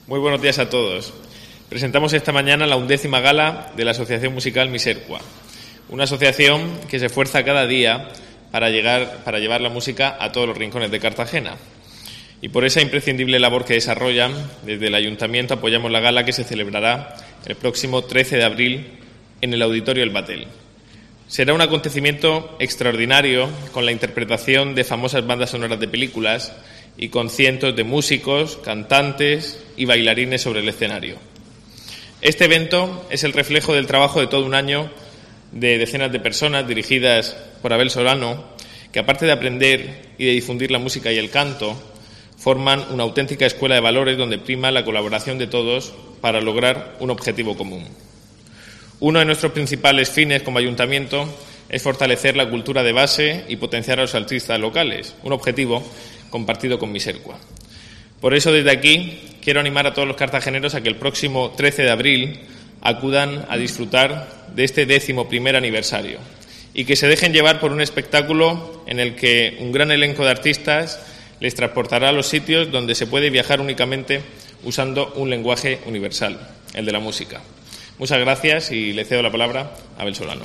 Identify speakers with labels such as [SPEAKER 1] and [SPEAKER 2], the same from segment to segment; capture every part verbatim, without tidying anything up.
[SPEAKER 1] Muy buenos días a todos. Presentamos esta mañana la undécima gala de la Asociación Musical Misercua, una asociación que se esfuerza cada día para, llegar, para llevar la música a todos los rincones de Cartagena. Y por esa imprescindible labor que desarrollan, desde el Ayuntamiento apoyamos la gala que se celebrará el próximo trece de abril en el Auditorio El Batel. Será un acontecimiento extraordinario con la interpretación de famosas bandas sonoras de películas y con cientos de músicos, cantantes y bailarines sobre el escenario. Este evento es el reflejo del trabajo de todo un año de decenas de personas dirigidas por Abel Solano, que aparte de aprender y de difundir la música y el canto, forman una auténtica escuela de valores donde prima la colaboración de todos para lograr un objetivo común. Uno de nuestros principales fines como ayuntamiento es fortalecer la cultura de base y potenciar a los artistas locales, un objetivo compartido con Misercua. Por eso, desde aquí, quiero animar a todos los cartageneros a que el próximo trece de abril acudan a disfrutar de este décimo primer aniversario y que se dejen llevar por un espectáculo en el que un gran elenco de artistas les transportará a los sitios donde se puede viajar únicamente usando un lenguaje universal, el de la música. Muchas gracias y le cedo la palabra a Abel Solano.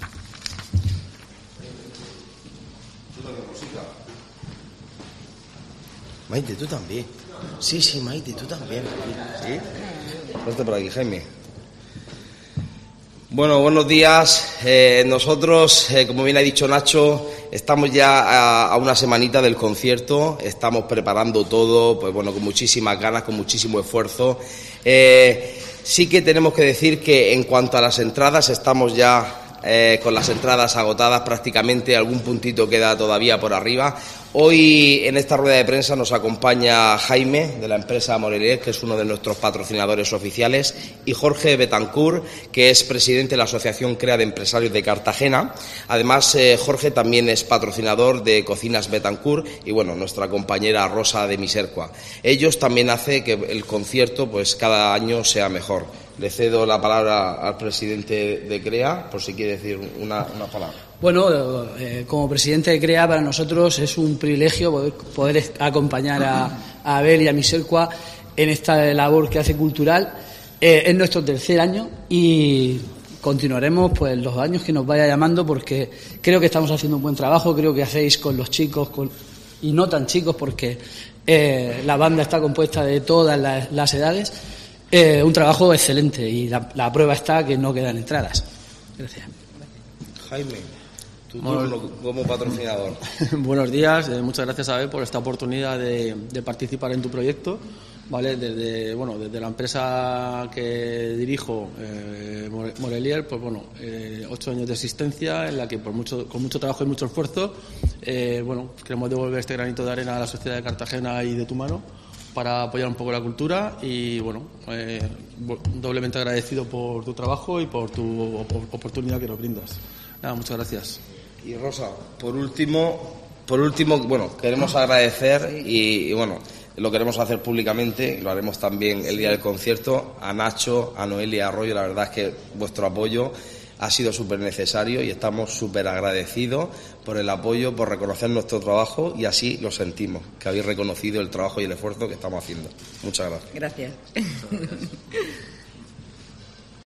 [SPEAKER 2] Maite, tú también. Sí, sí, Maite, tú también. ¿Sí? Ponte por aquí, Jaime. Bueno, buenos días. Eh, nosotros, eh, como bien ha dicho Nacho, estamos ya a, a una semanita del concierto. Estamos preparando todo, pues bueno, con muchísimas ganas, con muchísimo esfuerzo. Eh, sí que tenemos que decir que en cuanto a las entradas, estamos ya eh, con las entradas agotadas prácticamente. Algún puntito queda todavía por arriba. Hoy en esta rueda de prensa nos acompaña Jaime, de la empresa Morelier, que es uno de nuestros patrocinadores oficiales, y Jorge Betancourt, que es presidente de la Asociación CREA de Empresarios de Cartagena. Además, eh, Jorge también es patrocinador de Cocinas Betancourt y, bueno, nuestra compañera Rosa de Misercua. Ellos también hacen que el concierto, pues, cada año sea mejor. Le cedo la palabra al presidente de CREA, por si quiere decir una, una palabra.
[SPEAKER 3] Bueno, eh, como presidente de CREA, para nosotros es un privilegio poder, poder acompañar a, a Abel y a Misercua en esta labor que hace cultural. Eh, es nuestro tercer año y continuaremos pues los años que nos vaya llamando, porque creo que estamos haciendo un buen trabajo, creo que hacéis con los chicos con, y no tan chicos, porque eh, la banda está compuesta de todas las, las edades. Eh, un trabajo excelente y la, la prueba está que no quedan entradas. Gracias.
[SPEAKER 2] Jaime, tu turno como patrocinador.
[SPEAKER 4] Buenos días, eh, muchas gracias, Abel, por esta oportunidad de, de participar en tu proyecto. Vale, desde bueno desde la empresa que dirijo, eh, Morelier, pues bueno, eh, ocho años de existencia en la que por mucho con mucho trabajo y mucho esfuerzo, eh, bueno, queremos devolver este granito de arena a la sociedad de Cartagena y de tu mano, para apoyar un poco la cultura y, bueno, eh, doblemente agradecido por tu trabajo y por tu oportunidad que nos brindas. Nada, muchas gracias.
[SPEAKER 2] Y Rosa, por último, por último, bueno, queremos agradecer y, y bueno, lo queremos hacer públicamente, lo haremos también el día del concierto, a Nacho, a Noelia Arroyo. La verdad es que vuestro apoyo ha sido súper necesario y estamos súper agradecidos por el apoyo, por reconocer nuestro trabajo, y así lo sentimos, que habéis reconocido el trabajo y el esfuerzo que estamos haciendo. Muchas gracias.
[SPEAKER 5] Gracias.